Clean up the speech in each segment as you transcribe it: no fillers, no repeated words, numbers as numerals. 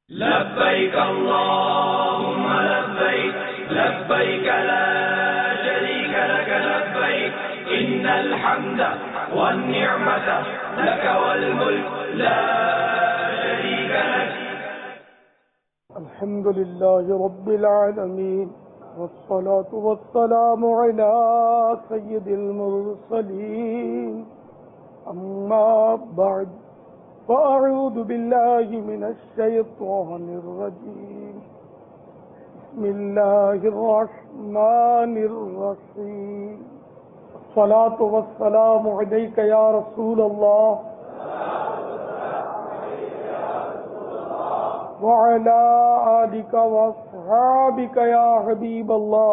لبيك اللهم لبيك لبيك لا شريك لك لبيك إن الحمد والنعمة لك والملك لا شريك لك. الحمد لله رب العالمين والصلاة والسلام على سيد المرسلين أما بعد فأعوذ بالله من الشيطان الرجيم بسم الله الرحمن الرحيم الصلاة والسلام عليك يا رسول الله وعلى آلك وأصحابك يا حبيب الله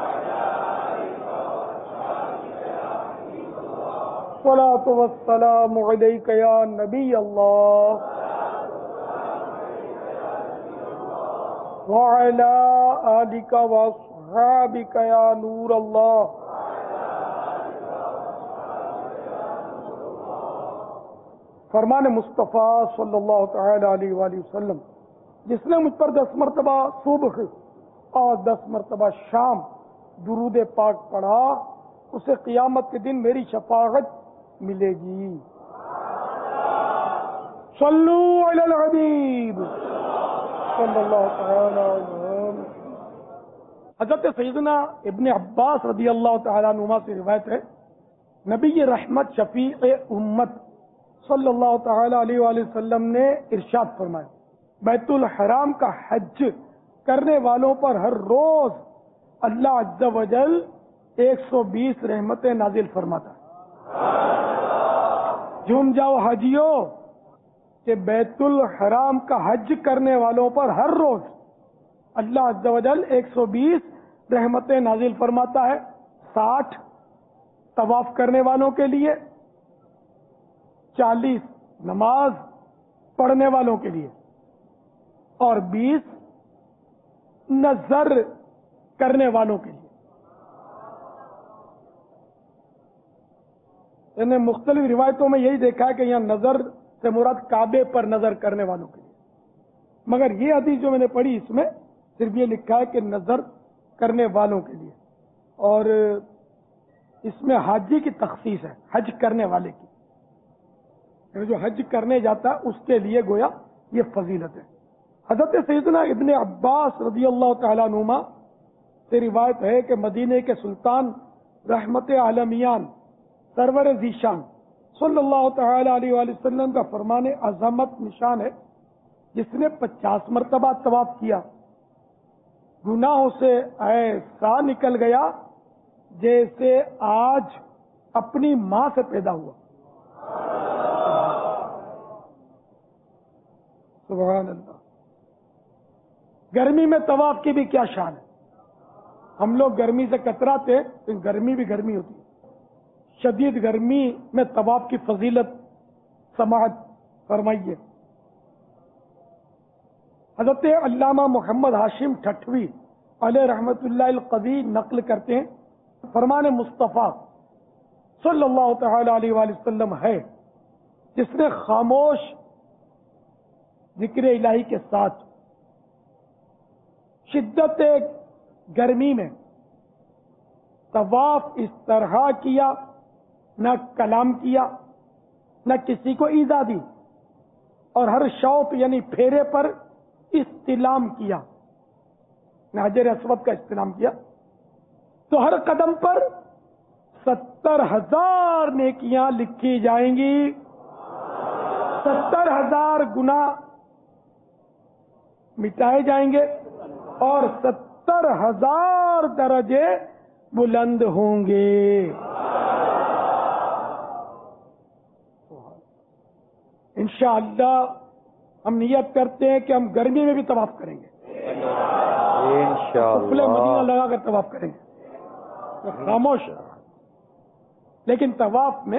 الصلاة والسلام عليك يا نبي الله وعلى آلك وأصحابك يا نور الله. فرمان مصطفیٰ صلی اللہ تعالی علیہ وآلہ وسلم، جس نے مجھ پر 10 مرتبہ صبح اور 10 مرتبہ شام درود پاک پڑھا، اسے قیامت کے دن میری شفاعت ملے گی. صلو علی الحبیب صلی اللہ تعالی علیہ وسلم. حضرت سیدنا ابن عباس رضی اللہ تعالیٰ عنہما سے روایت ہے، نبی رحمت شفیع امت صلی اللہ تعالی علیہ وآلہ وسلم نے ارشاد فرمایا، بیت الحرام کا حج کرنے والوں پر ہر روز اللہ عز و جل 120 رحمتیں نازل فرماتا ہے. جھوم جاؤ حاجیوں کہ بیت الحرام کا حج کرنے والوں پر ہر روز اللہ عز و جل 120 رحمتیں نازل فرماتا ہے. 60 طواف کرنے والوں کے لیے، 40 نماز پڑھنے والوں کے لیے، اور 20 نظر کرنے والوں کے لیے. یعنی مختلف روایتوں میں یہی دیکھا ہے کہ یہاں نظر سے مراد کعبے پر نظر کرنے والوں کے لیے، مگر یہ حدیث جو میں نے پڑھی اس میں صرف یہ لکھا ہے کہ نظر کرنے والوں کے لیے، اور اس میں حاجی کی تخصیص ہے، حج کرنے والے کی، یعنی جو حج کرنے جاتا ہے اس کے لیے گویا یہ فضیلت ہے. حضرت سیدنا ابن عباس رضی اللہ تعالیٰ عنہما سے روایت ہے کہ مدینے کے سلطان رحمت عالمیان سرور ذیشان صلی اللہ تعالی علیہ وآلہ وسلم کا فرمان عظمت نشان ہے، جس نے 50 مرتبہ طواف کیا، گناہوں سے ایسا نکل گیا جیسے آج اپنی ماں سے پیدا ہوا. سبحان اللہ. گرمی میں طواف کی بھی کیا شان ہے. ہم لوگ گرمی سے کتراتے، لیکن گرمی بھی گرمی ہوتی ہے. شدید گرمی میں طواف کی فضیلت سماعت فرمائیے. حضرت علامہ محمد ہاشم ٹھٹوی علیہ رحمت اللہ القدی نقل کرتے ہیں، فرمان مصطفیٰ صلی اللہ تعالی علیہ وآلہ وسلم ہے، جس نے خاموش ذکر الہی کے ساتھ شدت گرمی میں طواف اس طرح کیا، نہ کلام کیا، نہ کسی کو ایذا دی، اور ہر شوط یعنی پھیرے پر استلام کیا، نہ حجر اسود کا استلام کیا، تو ہر قدم پر 70,000 نیکیاں لکھی جائیں گی، 70,000 گناہ مٹائے جائیں گے، اور 70,000 درجے بلند ہوں گے. انشاءاللہ ہم نیت کرتے ہیں کہ ہم گرمی میں بھی طواف کریں گے، انشاءاللہ مدینہ لگا کر طواف کریں گے، خاموش. لیکن طواف میں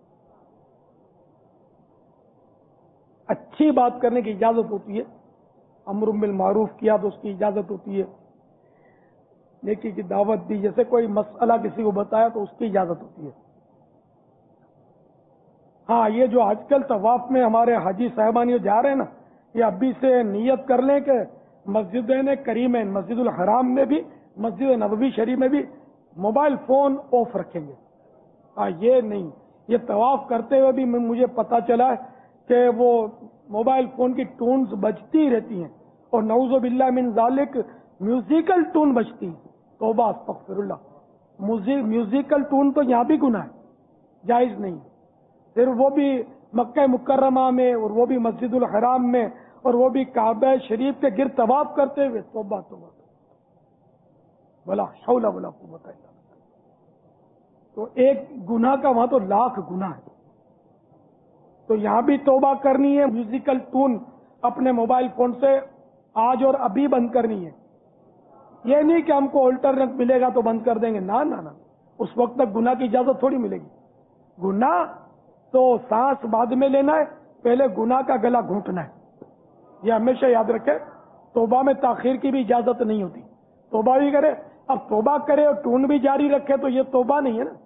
اچھی بات کرنے کی اجازت ہوتی ہے، امر بالمعروف کیا تو اس کی اجازت ہوتی ہے، نیکی کی دعوت دی، جیسے کوئی مسئلہ کسی کو بتایا تو اس کی اجازت ہوتی ہے. ہاں، یہ جو آج کل طواف میں ہمارے حاجی صاحبان جا رہے ہیں نا، یہ ابھی سے نیت کر لیں کہ مسجدین کریمین، مسجد الحرام میں بھی، مسجد نبوی شریف میں بھی موبائل فون آف رکھیں گے. یہ نہیں، یہ طواف کرتے ہوئے بھی مجھے پتا چلا کہ وہ موبائل فون کی ٹونز بجتی رہتی ہیں اور نعوذ باللہ من ذالک میوزیکل ٹون بجتی ہیں. توبہ استغفر اللہ. میوزیکل ٹون تو یہاں بھی گناہ ہے، جائز نہیں. پھر وہ بھی مکہ مکرمہ میں، اور وہ بھی مسجد الحرام میں، اور وہ بھی کعبہ شریف کے گرد طواف کرتے ہوئے. توبہ توبہ ولا حول ولا قوت الا باللہ. تو ایک گناہ کا وہاں تو لاکھ گناہ ہے. تو یہاں بھی توبہ کرنی ہے. میوزیکل ٹون اپنے موبائل فون سے آج اور ابھی بند کرنی ہے. یہ نہیں کہ ہم کو الٹرنیٹ ملے گا تو بند کر دیں گے. نہ، اس وقت تک گناہ کی اجازت تھوڑی ملے گی. گناہ تو سانس بعد میں لینا ہے، پہلے گناہ کا گلا گھونٹنا ہے. یہ ہمیشہ یاد رکھے. توبہ میں تاخیر کی بھی اجازت نہیں ہوتی. توبہ بھی کرے، اب توبہ کرے اور ٹون بھی جاری رکھے تو یہ توبہ نہیں ہے نا.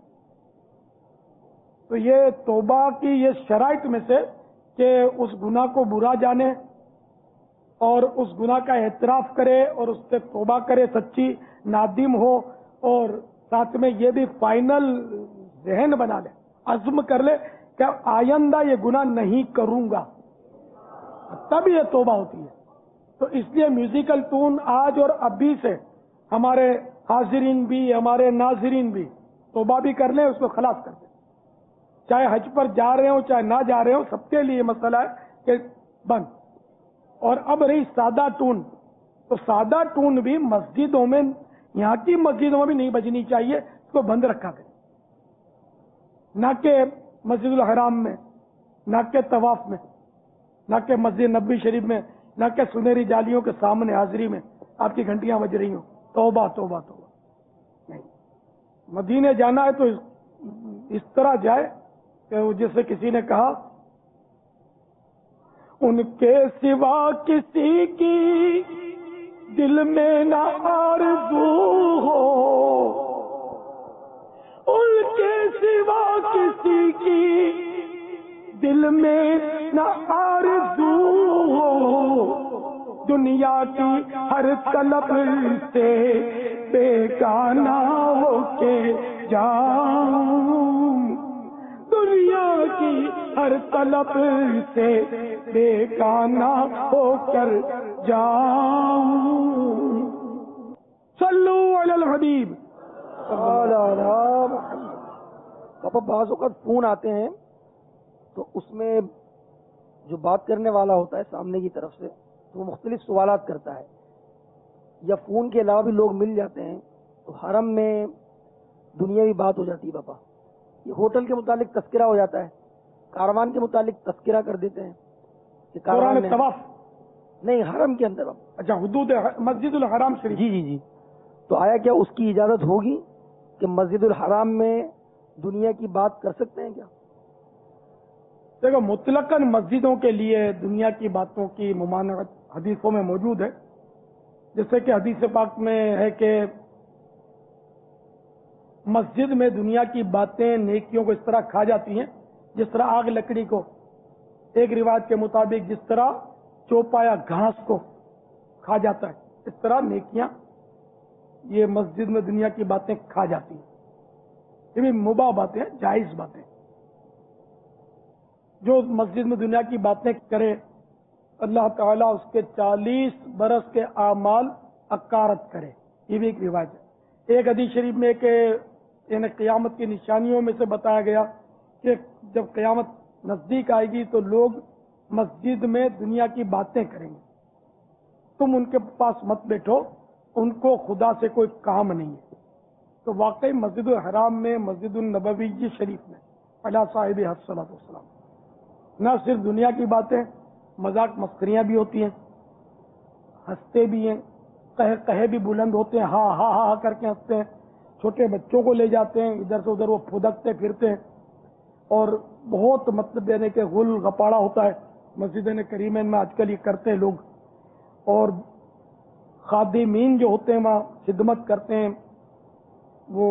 تو یہ توبہ کی یہ شرائط میں سے کہ اس گناہ کو برا جانے اور اس گناہ کا اعتراف کرے اور اس سے توبہ کرے، سچی نادم ہو، اور ساتھ میں یہ بھی فائنل ذہن بنا لے، عزم کر لے کہ آئندہ یہ گناہ نہیں کروں گا، تب یہ توبہ ہوتی ہے. تو اس لیے میوزیکل ٹون آج اور ابھی سے ہمارے حاضرین بھی، ہمارے ناظرین بھی توبہ بھی کر لیں، اس کو خلاص کر دیں. چاہے حج پر جا رہے ہوں چاہے نہ جا رہے ہوں، سب کے لیے مسئلہ ہے کہ بند. اور اب رہی سادہ ٹون، تو سادہ ٹون بھی مسجدوں میں، یہاں کی مسجدوں میں بھی نہیں بجنی چاہیے. اس کو بند رکھا کریں، نہ کہ مسجد الحرام میں، نہ کہ طواف میں، نہ کہ مسجد نبوی شریف میں، نہ کہ سنہری جالیوں کے سامنے حاضری میں آپ کی گھنٹیاں بج رہی ہوں. توبہ توبہ توبہ. نہیں، مدینے جانا ہے تو اس طرح جائے کہ جیسے کسی نے کہا، ان کے سوا کسی کی دل میں نہ آرزو ہو، ان کے سوا کسی کی دل میں نہ آرزو ہو، دنیا کی ہر طلب سے بیگانہ ہو کے جاؤں، دنیا کی ہر طلب سے بیگانہ ہو کر جاؤں. صلو علی الحبیب. پاپا بعض اوقات فون آتے ہیں تو اس میں جو بات کرنے والا ہوتا ہے سامنے کی طرف سے تو وہ مختلف سوالات کرتا ہے، یا فون کے علاوہ بھی لوگ مل جاتے ہیں تو حرم میں دنیاوی بات ہو جاتی ہے. پاپا یہ ہوٹل کے متعلق تذکرہ ہو جاتا ہے، کاروان کے متعلق تذکرہ کر دیتے ہیں کہ کاروان میں طواف نہیں، حرم کے اندر. اچھا، حدود مسجد الحرام شریف. جی. تو آیا کیا اس کی اجازت ہوگی کہ مسجد الحرام میں دنیا کی بات کر سکتے ہیں کیا؟ دیکھو، مطلقاً مسجدوں کے لیے دنیا کی باتوں کی ممانعت حدیثوں میں موجود ہے. جیسے کہ حدیث پاک میں ہے کہ مسجد میں دنیا کی باتیں نیکیوں کو اس طرح کھا جاتی ہیں جس طرح آگ لکڑی کو. ایک روایت کے مطابق جس طرح چوپایا گھاس کو کھا جاتا ہے، اس طرح نیکیاں یہ مسجد میں دنیا کی باتیں کھا جاتی ہیں. یہ بھی مباح باتیں ہیں، جائز باتیں. جو مسجد میں دنیا کی باتیں کرے اللہ تعالیٰ اس کے 40 برس کے اعمال اکارت کرے. یہ بھی ایک روایت ہے. ایک حدیث شریف میں کہ یعنی قیامت کی نشانیوں میں سے بتایا گیا کہ جب قیامت نزدیک آئے گی تو لوگ مسجد میں دنیا کی باتیں کریں گے. تم ان کے پاس مت بیٹھو، ان کو خدا سے کوئی کام نہیں ہے. تو واقعی مسجد الحرام میں، مسجد النبوی شریف میں علی صاحب الصلوۃ والسلام نہ صرف دنیا کی باتیں، مذاق مسخریاں بھی ہوتی ہیں، ہنستے بھی ہیں، کہے بھی بلند ہوتے ہیں، ہاں ہاں ہاں کر کے ہنستے ہیں. چھوٹے بچوں کو لے جاتے ہیں ادھر سے ادھر، وہ پھدکتے پھرتے ہیں. اور بہت مطلب دینے کے غل غپاڑا ہوتا ہے مسجدین کریمین میں آج کل یہ کرتے ہیں لوگ. اور خادمین جو ہوتے ہیں وہاں خدمت کرتے ہیں، وہ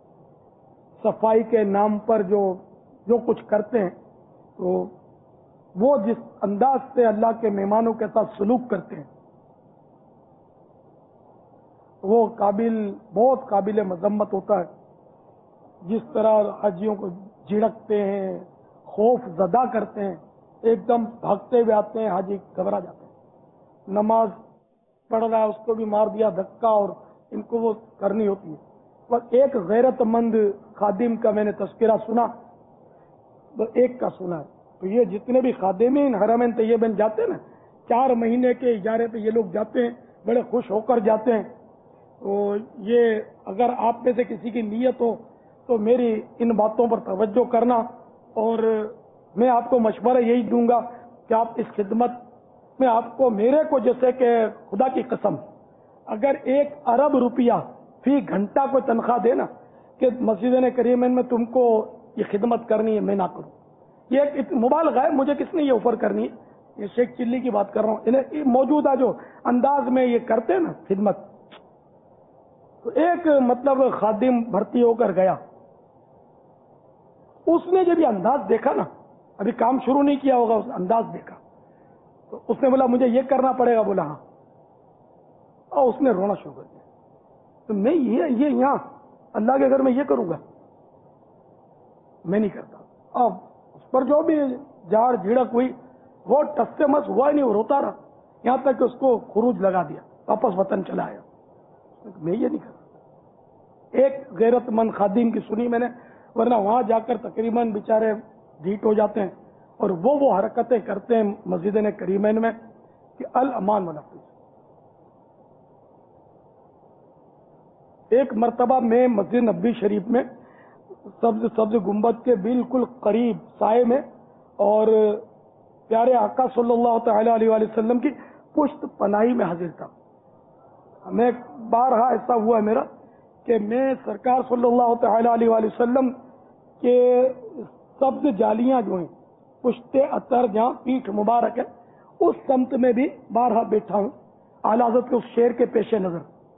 صفائی کے نام پر جو کچھ کرتے ہیں، تو وہ جس انداز سے اللہ کے مہمانوں کے ساتھ سلوک کرتے ہیں وہ بہت قابل مذمت ہوتا ہے. جس طرح حاجیوں کو جھڑکتے ہیں، خوف زدہ کرتے ہیں، ایک دم بھاگتے ہوئے آتے ہیں، حاجی گھبرا جاتے ہیں. نماز پڑھ رہا ہے اس کو بھی مار دیا دھکا، اور ان کو وہ کرنی ہوتی ہے. پر ایک غیرت مند خادم کا میں نے تذکرہ سنا، ایک کا سنا ہے. تو یہ جتنے بھی خادمین حرمین طیبین جاتے ہیں نا، 4 مہینے کے اجارے پہ یہ لوگ جاتے ہیں، بڑے خوش ہو کر جاتے ہیں. تو یہ اگر آپ میں سے کسی کی نیت ہو تو میری ان باتوں پر توجہ کرنا، اور میں آپ کو مشورہ یہی دوں گا کہ آپ اس خدمت میں آپ کو میرے کو جیسے کہ خدا کی قسم اگر 1 ارب روپیہ فی گھنٹہ کو تنخواہ دینا کہ مسجد کریمین میں تم کو یہ خدمت کرنی ہے، میں نہ کروں. یہ ایک مبالغہ ہے، مجھے کس نے یہ آفر کرنی ہے؟ یہ شیخ چلی کی بات کر رہا ہوں. انہیں موجودہ جو انداز میں یہ کرتے ہیں نا خدمت، تو ایک مطلب خادم بھرتی ہو کر گیا، اس نے جب یہ انداز دیکھا نا، ابھی کام شروع نہیں کیا ہوگا، اس انداز دیکھا تو اس نے بولا مجھے یہ کرنا پڑے گا. بولا ہاں، اور اس نے رونا شروع کر دیا. تو میں یہ یہاں اللہ کے گھر میں یہ کروں گا؟ میں نہیں کرتا. اب اس پر جو بھی جھاڑ جھڑک ہوئی، وہ ٹس سے مس ہوا ہی نہیں، وہ روتا رہا یہاں تک کہ اس کو خروج لگا دیا، واپس وطن چلا آیا. میں یہ نہیں کرتا. ایک غیرت مند خادم کی سنی میں نے، ورنہ وہاں جا کر تقریباً بیچارے ڈھیٹ ہو جاتے ہیں، اور وہ حرکتیں کرتے ہیں مسجد کریمین میں کہ الامان والنفس. ایک مرتبہ میں مسجد نبوی شریف میں سبز گنبد کے بالکل قریب سائے میں، اور پیارے آقا صلی اللہ تعالی علیہ وآلہ وسلم کی پشت پناہی میں حاضر تھا. میں بارہا ایسا ہوا ہے میرا کہ میں سرکار صلی اللہ تعالی علیہ وآلہ وسلم کے سبز جالیاں جو ہیں پشت اطہر جہاں پیٹھ مبارک ہے، اس سمت میں بھی بارہا بیٹھا ہوں. اعلی حضرت کے اس شعر کے پیش نظر،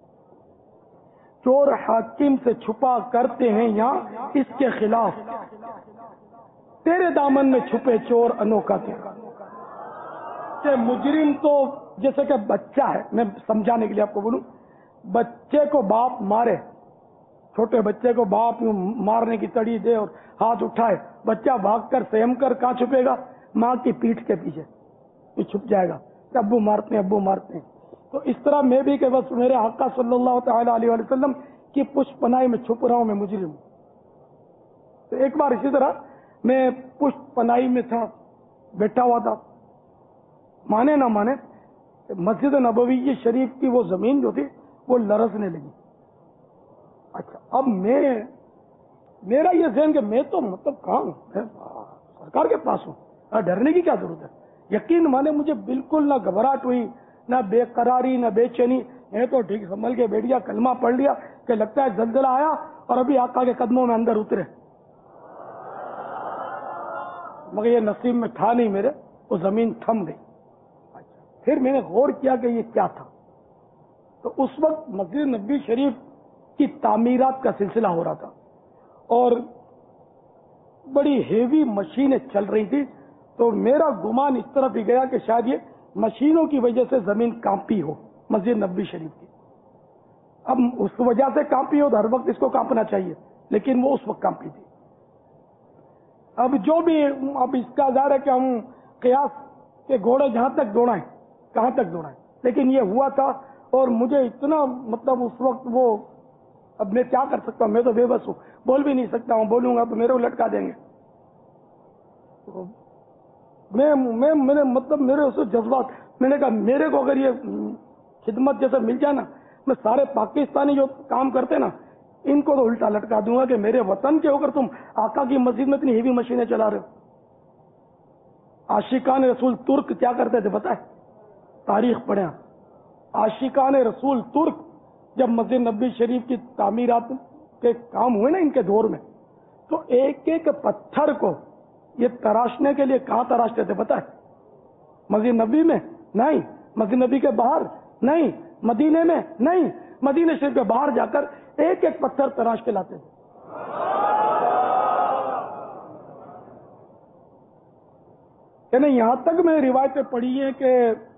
چور حاکم سے چھپا کرتے ہیں یہاں اس کے خلاف، تیرے دامن میں چھپے چور انوکھا تیرا. کہ مجرم تو جیسے کہ بچہ ہے، میں سمجھانے کے لیے آپ کو بولوں، بچے کو باپ مارے، چھوٹے بچے کو باپ مارنے کی تڑی دے اور ہاتھ اٹھائے، بچہ بھاگ کر سہم کر کہاں چھپے گا؟ ماں کی پیٹھ کے پیچھے یہ چھپ جائے گا کہ ابو مارتے ہیں ابو مارتے ہیں. تو اس طرح میں بھی کہ بس میرے آقا صلی اللہ تعالی علیہ وآلہ وسلم کی پشت پناہی میں چھپ رہا ہوں، میں مجرم ہوں. تو ایک بار اسی طرح میں پشت پناہی میں تھا، بیٹھا ہوا تھا. مانے نہ مانے مسجد نبوی شریف کی وہ زمین جو تھی وہ لرزنے لگی. اچھا، اب میرا یہ ذہن کہ میں تو مطلب کہاں ہوں، سرکار کے پاس ہوں، ڈرنے کی کیا ضرورت ہے؟ یقین مانے مجھے بالکل نہ گھبراہٹ ہوئی، نہ بے قراری، نہ بے چینی. میں تو ٹھیک سنبھل کے بیٹھ گیا، کلمہ پڑھ لیا کہ لگتا ہے زلزلہ آیا اور ابھی آقا کے قدموں میں اندر اترے. مگر یہ نصیب میں تھا نہیں میرے، وہ زمین تھم گئی. پھر میں نے غور کیا کہ یہ کیا تھا. تو اس وقت مسجد نبوی شریف کی تعمیرات کا سلسلہ ہو رہا تھا، اور بڑی ہیوی مشینیں چل رہی تھی. تو میرا گمان اس طرف ہی گیا کہ شاید یہ مشینوں کی وجہ سے زمین کانپی ہو مسجد نبوی شریف کی. اب اس وجہ سے کانپی ہو تو ہر وقت اس کو کانپنا چاہیے، لیکن وہ اس وقت کانپی تھی. اب جو بھی، اب اس کا ظاہر ہے کہ ہم قیاس کے گھوڑے جہاں تک دوڑائیں کہاں تک دوڑائیں، لیکن یہ ہوا تھا. اور مجھے اتنا مطلب اس وقت وہ، اب میں کیا کر سکتا ہوں، میں تو بے بس ہوں، بول بھی نہیں سکتا ہوں، بولوں گا تو میرے کو لٹکا دیں گے. میں نے مطلب میرے اس جذبات، میں نے کہا میرے کو اگر یہ خدمت جیسا مل جائے نا، میں سارے پاکستانی جو کام کرتے نا ان کو تو الٹا لٹکا دوں گا کہ میرے وطن کے ہو کر تم آقا کی مسجد میں اتنی ہیوی مشینیں چلا رہے ہو. عاشقان رسول ترک کیا کرتے تھے پتہ ہے؟ تاریخ پڑھیں. عاشقان رسول ترک جب مسجد نبوی شریف کی تعمیرات کے کام ہوئے نا ان کے دور میں، تو ایک ایک پتھر کو یہ تراشنے کے لیے کہاں تراشتے تھے پتہ ہے؟ مسجد نبوی میں نہیں، مسجد نبی کے باہر نہیں، مدینے میں نہیں، مدینے شریف کے باہر جا کر ایک ایک پتھر تراش کے لاتے تھے. یعنی یہاں تک میں نے روایتیں پڑھی ہیں کہ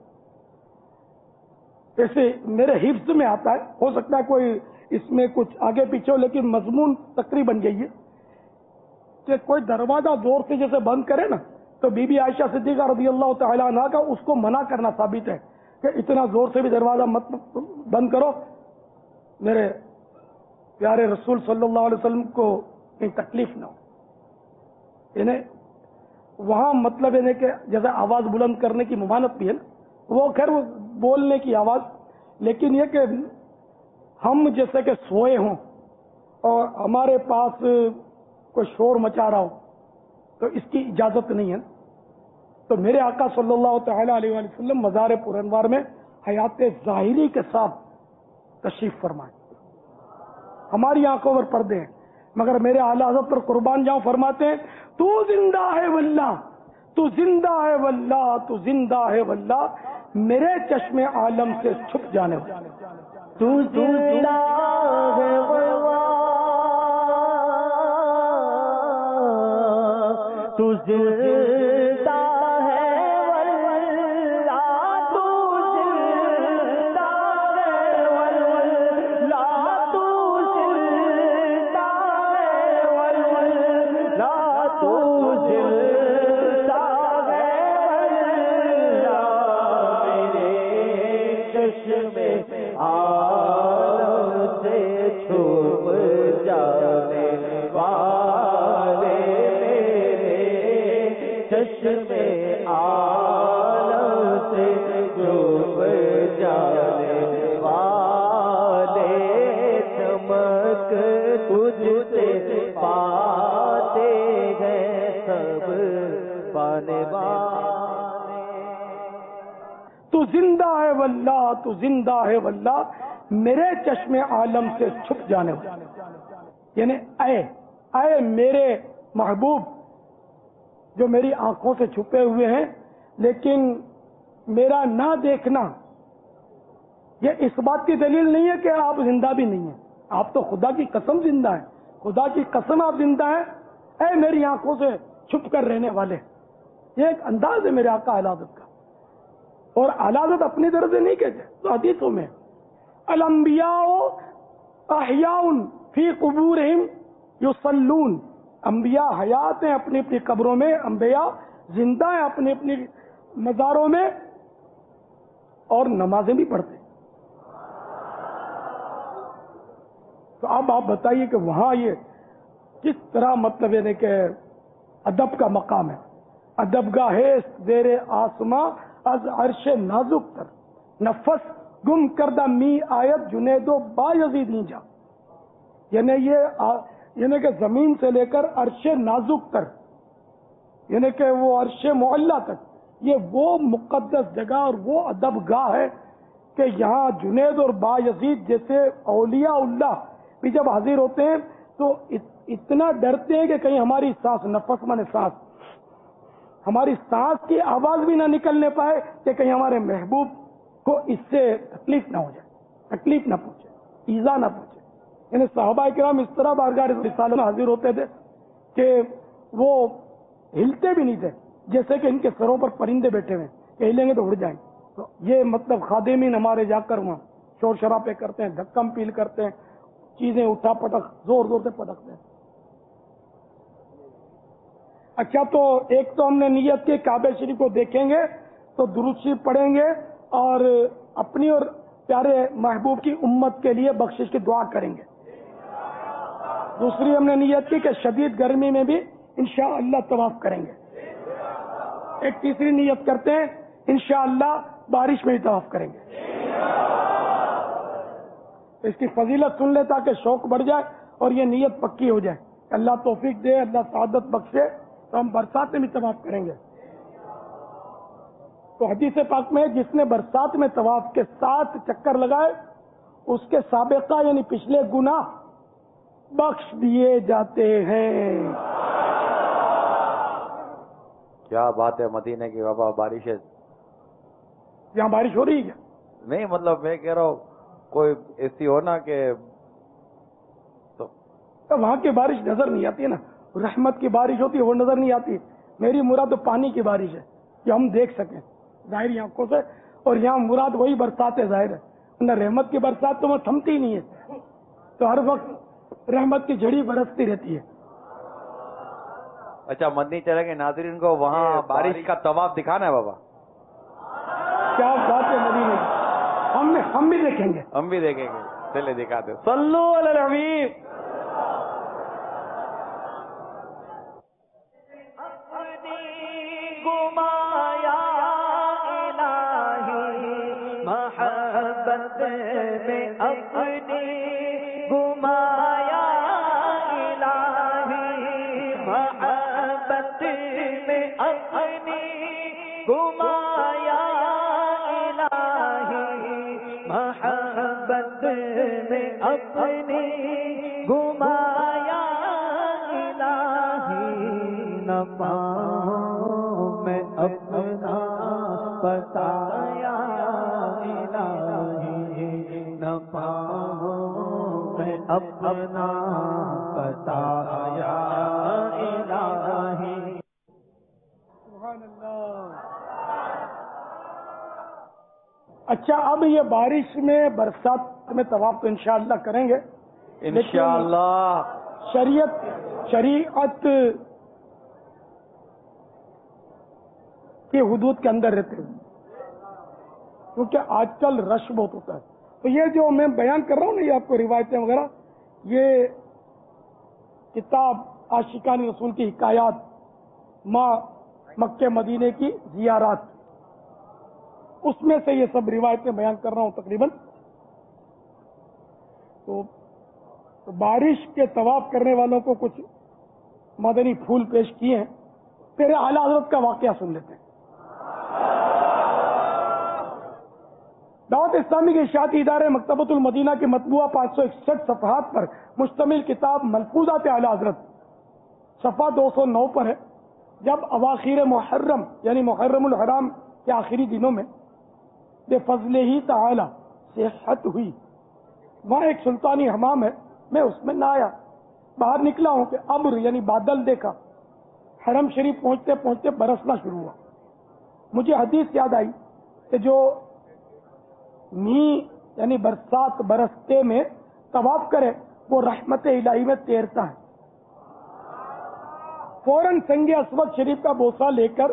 ایسے میرے حفظ میں آتا ہے، ہو سکتا ہے کوئی اس میں کچھ آگے پیچھے ہو، لیکن مضمون تقریباً یہی ہے کہ کوئی دروازہ زور سے جیسے بند کرے نا، تو بی بی عائشہ صدیقہ رضی اللہ تعالی عنہ کا اس کو منع کرنا ثابت ہے کہ اتنا زور سے بھی دروازہ مت بند کرو، میرے پیارے رسول صلی اللہ علیہ وسلم کو کہیں تکلیف نہ ہو. یعنی وہاں مطلب یعنی کہ جیسے آواز بلند کرنے کی ممانعت بھی ہے نا، وہ خیر وہ بولنے کی آواز، لیکن یہ کہ ہم جیسے کہ سوئے ہوں اور ہمارے پاس کوئی شور مچا رہا ہو تو اس کی اجازت نہیں ہے. تو میرے آقا صلی اللہ تعالی علیہ وآلہ وسلم مزار پر انوار میں حیات ظاہری کے ساتھ تشریف فرمائے، ہماری آنکھوں پر پردے ہیں، مگر میرے اعلیٰ حضرت پر قربان جاؤں فرماتے ہیں تو زندہ ہے واللہ، تو زندہ ہے واللہ، تو زندہ ہے واللہ، میرے چشم عالم سے چھپ جانے والا، تو زندہ ہے واللہ، تو زندہ ہے واللہ، تو زندہ ہے واللہ، تو زندہ ہے واللہ، تو زندہ ہے واللہ، میرے چشم عالم سے چھپ جانے والے، چشم عالم سے چھپ جانے والے، چمک تجھ سے پاتے ہیں سب پانے والے. تو زندہ ہے واللہ، تو زندہ ہے واللہ، میرے چشم عالم سے چھپ جانے والا. یعنی اے میرے محبوب جو میری آنکھوں سے چھپے ہوئے ہیں، لیکن میرا نہ دیکھنا یہ اس بات کی دلیل نہیں ہے کہ آپ زندہ بھی نہیں ہیں. آپ تو خدا کی قسم زندہ ہیں، خدا کی قسم آپ زندہ ہیں. اے میری آنکھوں سے چھپ کر رہنے والے، یہ ایک انداز ہے میرے آقا اعلی حضرت کا. اور اعلی حضرت اپنی طرف سے نہیں کہتے، تو حدیثوں میں الانبیاء احیاء فی قبورہم یصلون، انبیاء حیات ہیں اپنی اپنی قبروں میں، انبیاء زندہ ہیں اپنی اپنی مزاروں میں، اور نمازیں بھی پڑھتے ہیں. تو اب آپ بتائیے کہ وہاں یہ کس طرح مطلب یعنی کہ ادب کا مقام ہے. ادب گاہ ہے زیر آسماں از عرش نازک تر، نفس گم کردہ می آیت جنید و با یزید نیجا. یعنی کہ زمین سے لے کر عرش نازک تر، یعنی کہ وہ عرش معلیٰ تک، یہ وہ مقدس جگہ اور وہ ادب گاہ ہے کہ یہاں جنید اور با یزید جیسے اولیاء اللہ بھی جب حاضر ہوتے ہیں تو اتنا ڈرتے ہیں کہ کہیں ہماری سانس، نفس من سانس، ہماری سانس کی آواز بھی نہ نکلنے پائے کہ کہیں ہمارے محبوب کو اس سے تکلیف نہ ہو جائے، تکلیف نہ پہنچے، ایذا نہ پہنچے. یعنی صحابہ کرام اس طرح بارگاہ رسالت میں حاضر ہوتے تھے کہ وہ ہلتے بھی نہیں تھے، جیسے کہ ان کے سروں پر پرندے بیٹھے ہوئے کہ ہلیں گے تو اڑ جائیں. تو یہ مطلب خادمین ہمارے جا کر وہاں شور شرابے کرتے ہیں، دھکم پیل کرتے ہیں، چیزیں اٹھا پٹک زور زور سے پٹکتے ہیں. اچھا، تو ایک تو ہم نے نیت کے کعبہ شریف کو دیکھیں گے تو درود شریف پڑھیں گے اور اپنی اور پیارے محبوب کی امت کے لیے بخشش کی دعا کریں گے. دوسری ہم نے نیت کی کہ شدید گرمی میں بھی انشاءاللہ طواف کریں گے. ایک تیسری نیت کرتے ہیں انشاءاللہ بارش میں بھی طواف کریں گے. اس کی فضیلت سن لے تاکہ شوق بڑھ جائے اور یہ نیت پکی ہو جائے. اللہ توفیق دے، اللہ سعادت بخشے، تو ہم برسات میں بھی طواف کریں گے. تو حدیث پاک میں جس نے برسات میں طواف کے 7 چکر لگائے اس کے سابقہ یعنی پچھلے گناہ بخش دیے جاتے ہیں. کیا بات ہے مدینے کی بابا. بارش ہے یہاں بارش ہو رہی ہے؟ نہیں، مطلب میں کہہ رہا ہوں کوئی ایسی ہو نا کہ تو وہاں کی بارش نظر نہیں آتی ہے نا. رحمت کی بارش ہوتی ہے وہ نظر نہیں آتی. میری مراد تو پانی کی بارش ہے. کہ ہم دیکھ سکیں ظاہری آنکھوں سے. اور یہاں مراد وہی برسات ہے ظاہر ہے, نہ رحمت کی برسات تو وہ تھمتی ہی نہیں ہے, تو ہر وقت رحمت کی جھڑی برستی رہتی ہے. اچھا مدنی چلے گے ناظرین کو وہاں بارش کا طواف دکھانا ہے بابا. کیا بات ہے مدینے کی, ہم بھی دیکھیں گے. ہم بھی دیکھیں گے, چلے دکھاتے. صلو علی الحبیب. محبت میں اپنی گمایا الہی, محبت میں اپنی گمایا الہی, محبت میں اپنی گمایا الہی, نہ پاؤں میں اپنا بتایا اپنا بتایا الہی. سبحان اللہ. اچھا اب یہ بارش میں برسات میں طواف تو انشاءاللہ کریں گے انشاءاللہ. شریعت کی حدود کے اندر رہتے ہیں, کیونکہ آج کل رش بہت ہوتا ہے. تو یہ جو میں بیان کر رہا ہوں نا, یہ آپ کو روایتیں وغیرہ, یہ کتاب عاشقان رسول کی حکایات ماں مکہ مدینے کی زیارات, اس میں سے یہ سب روایتیں بیان کر رہا ہوں تقریباً. تو بارش کے طواف کرنے والوں کو کچھ مدنی پھول پیش کیے ہیں. پھر اعلیٰ حضرت کا واقعہ سن لیتے ہیں. دعوت اسلامی کے اشاعتی ادارے مکتبۃ المدینہ کی مطبوعہ 561 صفحات پر مشتمل کتاب ملفوظات اعلیٰ حضرت صفحہ 209 پر ہے. جب اواخر محرم یعنی محرم الحرام کے آخری دنوں میں بے فضل ہی تعالی صحت ہوئی, وہاں ایک سلطانی حمام ہے, میں اس میں نہ آیا, باہر نکلا ہوں کہ ابر یعنی بادل دیکھا, حرم شریف پہنچتے پہنچتے برسنا شروع ہوا. مجھے حدیث یاد آئی کہ جو یعنی برسات برستے میں طواف کرے وہ رحمت الہی میں تیرتا ہے. فوراً سنگ اسود شریف کا بوسہ لے کر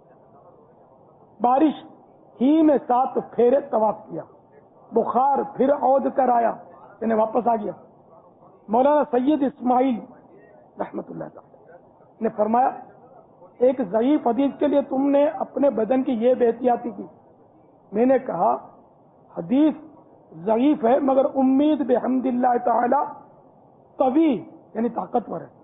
بارش ہی میں 7 پھیرے طواف کیا. بخار پھر عود کر آیا, یعنی واپس آ گیا. مولانا سید اسماعیل رحمت اللہ تعالی نے فرمایا, ایک ضعیف حدیث کے لیے تم نے اپنے بدن کی یہ بے احتیاطی کی. میں نے کہا حدیث ضعیف ہے مگر امید بحمد اللہ تعالی قوی یعنی طاقتور ہے.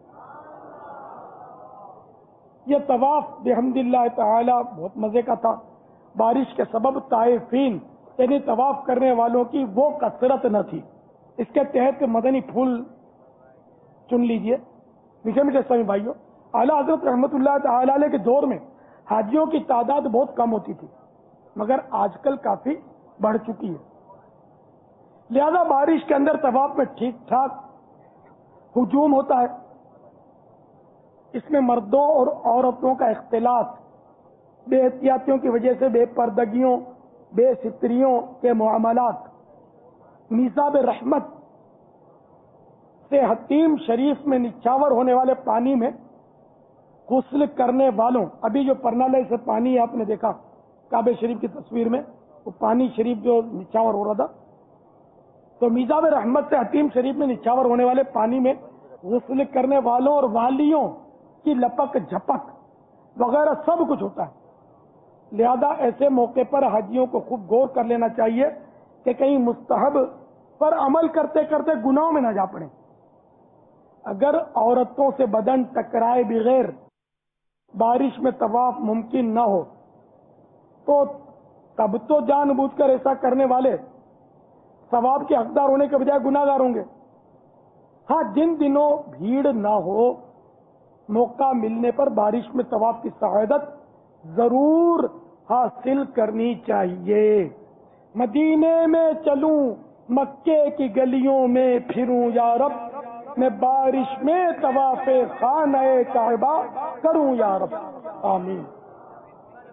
یہ طواف بحمد اللہ تعالی بہت مزے کا تھا. بارش کے سبب طائفین یعنی طواف کرنے والوں کی وہ کثرت نہ تھی. اس کے تحت مدنی پھول چن لیجئے. میٹھے میٹھے اسلامی بھائیوں, اعلیٰ حضرت رحمت اللہ تعالی علیہ کے دور میں حاجیوں کی تعداد بہت کم ہوتی تھی, مگر آج کل کافی بڑھ چکی ہے. لہذا بارش کے اندر طواف میں ٹھیک ٹھاک ہجوم ہوتا ہے. اس میں مردوں اور عورتوں کا اختلاط, بے احتیاطیوں کی وجہ سے بے پردگیوں, بے ستریوں کے معاملات, میزاب رحمت سے حتیم شریف میں نچھاور ہونے والے پانی میں غسل کرنے والوں, ابھی جو پرنالے سے پانی آپ نے دیکھا کعبہ شریف کی تصویر میں, وہ پانی شریف جو نچھاور ہو رہا تھا, تو میزاب رحمت سے حتیم شریف میں نچھاور ہونے والے پانی میں غسل کرنے والوں اور والیوں کی لپک جھپک وغیرہ سب کچھ ہوتا ہے. لہذا ایسے موقع پر حاجیوں کو خوب غور کر لینا چاہیے کہ کہیں مستحب پر عمل کرتے کرتے گناہوں میں نہ جا پڑیں. اگر عورتوں سے بدن ٹکرائے بغیر بارش میں طواف ممکن نہ ہو تو تب تو جان بوجھ کر ایسا کرنے والے ثواب کے حقدار ہونے کے بجائے گناہ گار ہوں گے. ہاں, جن دنوں بھیڑ نہ ہو موقع ملنے پر بارش میں طواف کی سعادت ضرور حاصل کرنی چاہیے. مدینے میں چلوں مکے کی گلیوں میں پھروں یا رب, میں بارش میں طواف خانہ کعبہ کروں یا رب. آمین.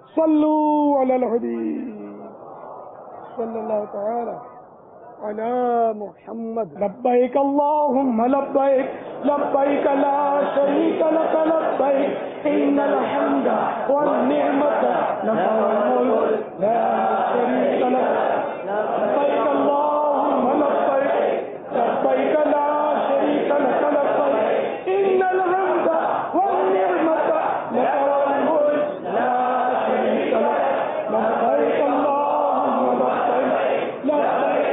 صلو علی الحبیب صلی اللہ تعالی علی محمد. لبیک اللہم لبیک لبیک لا شریک لک لبیک ان الحمد والنعمت لک والملک لا شریک لک. لبیک اللہم لبیک لبیک لا شریک لک لبیک ان الحمد والنعمت لک والملک لا شریک لک. لبیک اللہم لبیک لبیک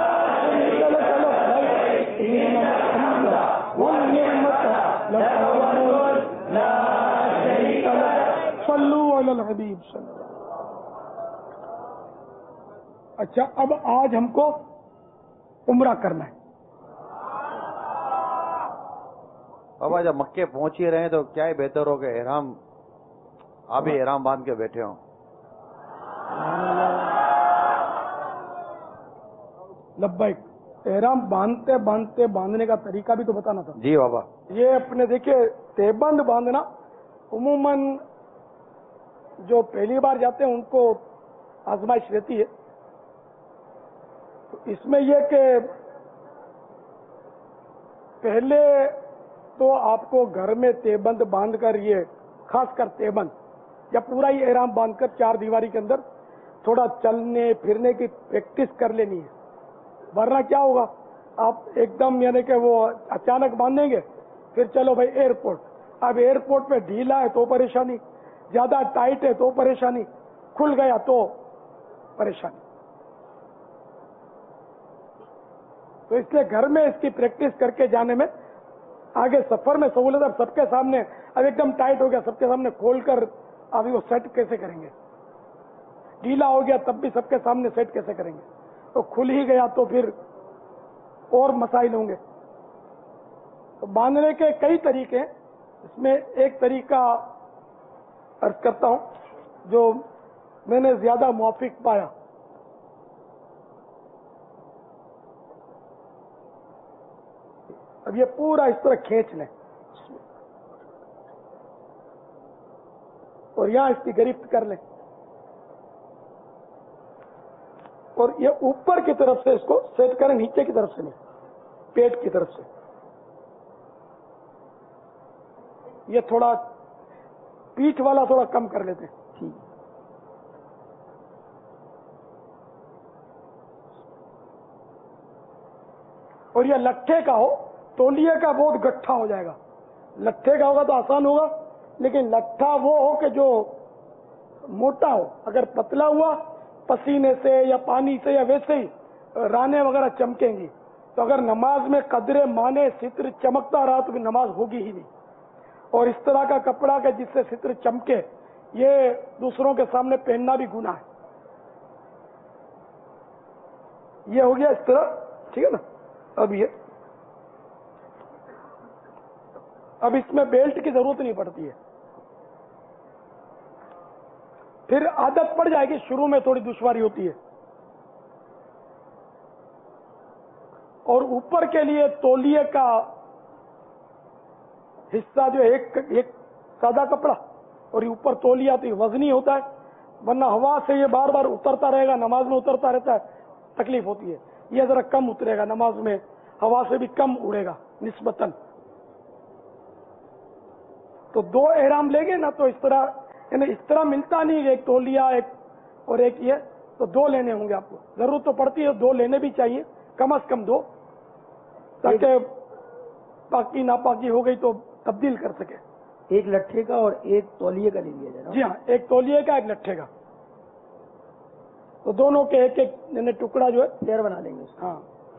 الحبیب صلی اللہ. اچھا اب آج ہم کو عمرہ کرنا ہے. بابا جب مکے پہنچ ہی رہے ہیں تو کیا ہی بہتر ہو کہ احرام آپ ہی احرام باندھ کے بیٹھے ہوں. لبیک. احرام باندھتے باندھتے باندھنے کا طریقہ بھی تو بتانا تھا. جی بابا. یہ اپنے دیکھیے تہبند باندھنا عموماً جو پہلی بار جاتے ہیں ان کو آزمائش رہتی ہے. تو اس میں یہ کہ پہلے تو آپ کو گھر میں تہبند باندھ کر یہ خاص کر تہبند یا پورا ہی احرام باندھ کر چار دیواری کے اندر تھوڑا چلنے پھرنے کی پریکٹس کر لینی ہے. ورنہ کیا ہوگا آپ ایک دم یعنی کہ وہ اچانک باندھیں گے پھر چلو بھائی ایئرپورٹ. اب ایئرپورٹ پہ ڈھیلا ہے تو پریشانی, زیادہ ٹائٹ ہے تو پریشانی, کھل گیا تو پریشانی. تو اس لیے گھر میں اس کی پریکٹس کر کے جانے میں آگے سفر میں سہولت. اب سب کے سامنے اب ایک دم ٹائٹ ہو گیا, سب کے سامنے کھول کر ابھی وہ سیٹ کیسے کریں گے؟ ڈھیلا ہو گیا تب بھی سب کے سامنے سیٹ کیسے کریں گے؟ تو کھل ہی گیا تو پھر اور مسائل ہوں گے. تو باندھنے کے کئی طریقے ہیں. اس میں ایک طریقہ عرض کرتا ہوں جو میں نے زیادہ موافق پایا. اب یہ پورا اس طرح کھینچ لیں اور یہاں اس کی گرفت کر لیں اور یہ اوپر کی طرف سے اس کو سیٹ کریں, نیچے کی طرف سے نہیں, پیٹ کی طرف سے. یہ تھوڑا پیٹھ والا تھوڑا کم کر لیتے ہیں. ٹھیک. اور یہ لٹھے کا ہو, تولیے کا بہت گٹھا ہو جائے گا. لٹھے کا ہوگا تو آسان ہوگا, لیکن لٹھا وہ ہو کہ جو موٹا ہو. اگر پتلا ہوا پسینے سے یا پانی سے یا ویسے ہی رانے وغیرہ چمکیں گی. تو اگر نماز میں قدرے مانے ستر چمکتا رہا تو نماز ہوگی ہی نہیں. اور اس طرح کا کپڑا کہ جس سے ستر چمکے یہ دوسروں کے سامنے پہننا بھی گناہ ہے. یہ ہو گیا اس طرح, ٹھیک ہے نا. اب اس میں بیلٹ کی ضرورت نہیں پڑتی ہے. پھر عادت پڑ جائے گی, شروع میں تھوڑی دشواری ہوتی ہے. اور اوپر کے لیے تولیے کا حصہ جو ایک سادہ کپڑا اور یہ اوپر تولیہ تو یہ وزنی ہوتا ہے, ورنہ ہوا سے یہ بار بار اترتا رہے گا, نماز میں اترتا رہتا ہے, تکلیف ہوتی ہے. یہ ذرا کم اترے گا نماز میں, ہوا سے بھی کم اڑے گا نسبتاً. تو دو احرام لیں گے نا تو اس طرح یعنی اس طرح ملتا نہیں, ایک تولیہ ایک اور ایک یہ, تو دو لینے ہوں گے آپ کو. ضرورت تو پڑتی ہے, دو لینے بھی چاہیے, کم از کم دو, تاکہ پاکی ناپاکی ہو گئی تو تبدیل کر سکے. ایک لٹھے کا اور ایک تولیے کا لے لیا جائے. جی ہاں, ایک تولیے کا ایک لٹھے کا. تو دونوں کے ایک ایک یعنی ٹکڑا جو ہے پیر بنا لیں گے. ہاں,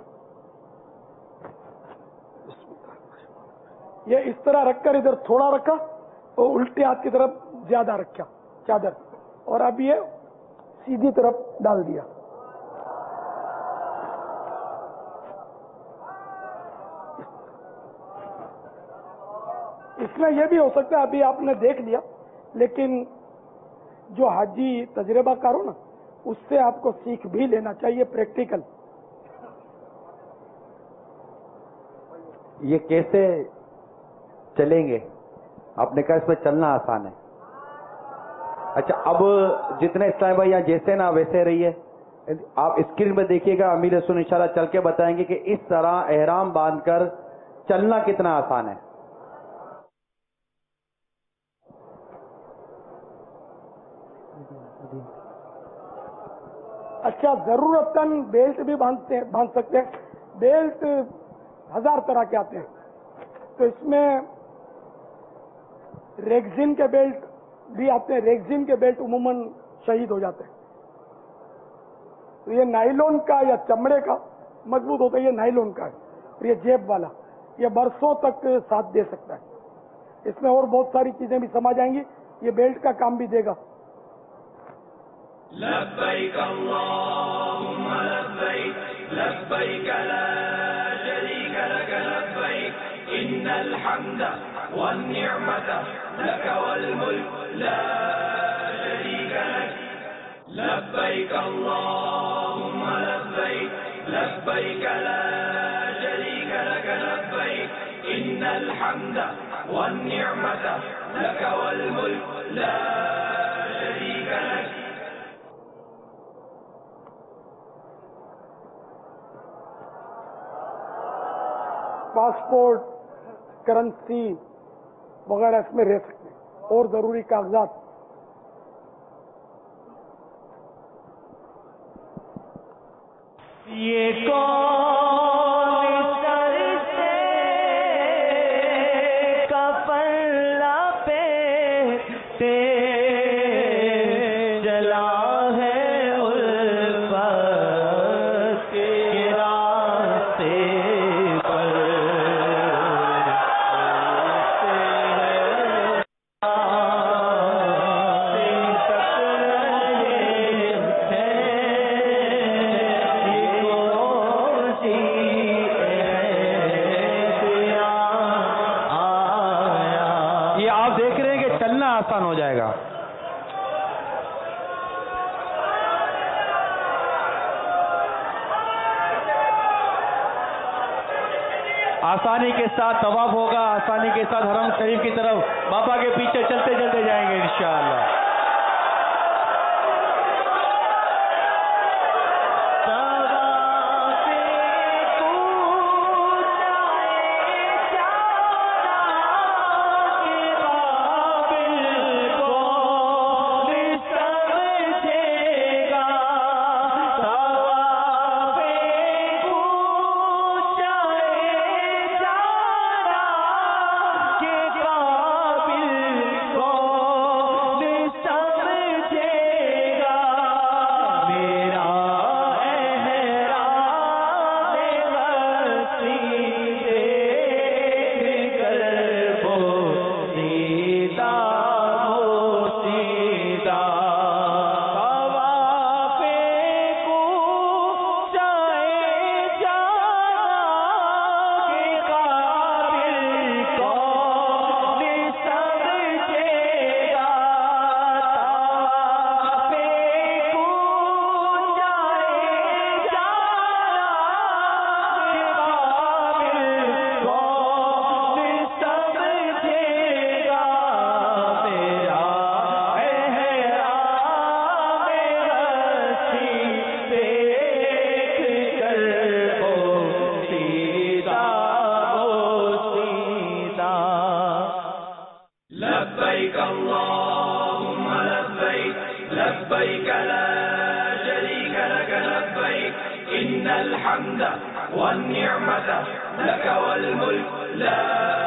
یہ اس طرح رکھ کر ادھر تھوڑا رکھا اور الٹے ہاتھ کی طرف زیادہ رکھا چادر, اور اب یہ سیدھی طرف ڈال دیا. اس میں یہ بھی ہو سکتا ہے, ابھی آپ نے دیکھ لیا, لیکن جو حاجی تجربہ کار ہو نا اس سے آپ کو سیکھ بھی لینا چاہیے پریکٹیکل. یہ کیسے چلیں گے؟ آپ نے کہا اس میں چلنا آسان ہے. اچھا اب جتنے اسلام بھائی یہاں جیسے نا ویسے رہیے. آپ اسکرین پہ دیکھیے گا, امیر رسول انشاءاللہ چل کے بتائیں گے کہ اس طرح احرام باندھ کر چلنا کتنا آسان ہے. اچھا ضرورتاً بیلٹ بھی باندھ سکتے ہیں. بیلٹ 1000 طرح کے آتے ہیں, تو اس میں ریگزین کے بیلٹ بھی آتے ہیں. ریگزین کے بیلٹ عموماً شہید ہو جاتے ہیں. تو یہ نائلون کا یا چمڑے کا مضبوط ہوتا ہے, یہ نائلون کا ہے. اور یہ جیب والا, یہ برسوں تک ساتھ دے سکتا ہے. اس میں اور بہت ساری چیزیں بھی سما جائیں گی, یہ بیلٹ کا کام بھی دے گا. لبیک اللہم لبیک لبیک لا شریک لک لبیک ان الحمد والنعمت لک والملک لا شریک لک لبیک اللہم لبیک لبیک لا شریک لک لبیک ان الحمد والنعمت لک والملک لا شریک لک. پاسپورٹ, کرنسی وغیرہ اس میں رہ سکتے ہیں, اور ضروری کاغذات. یہ کون سر سے کفلا پہ جلا ہے الفت کے راستے پر. آسان ہو جائے گا. آسانی کے ساتھ طواف ہوگا, آسانی کے ساتھ حرم شریف کی طرف بابا کے پیچھے چلتے چلتے جائیں گے انشاءاللہ. لبیک اللہم لبیک لبیک لا شریک لک لبیک ان الحمد والنعمت لک والملک لا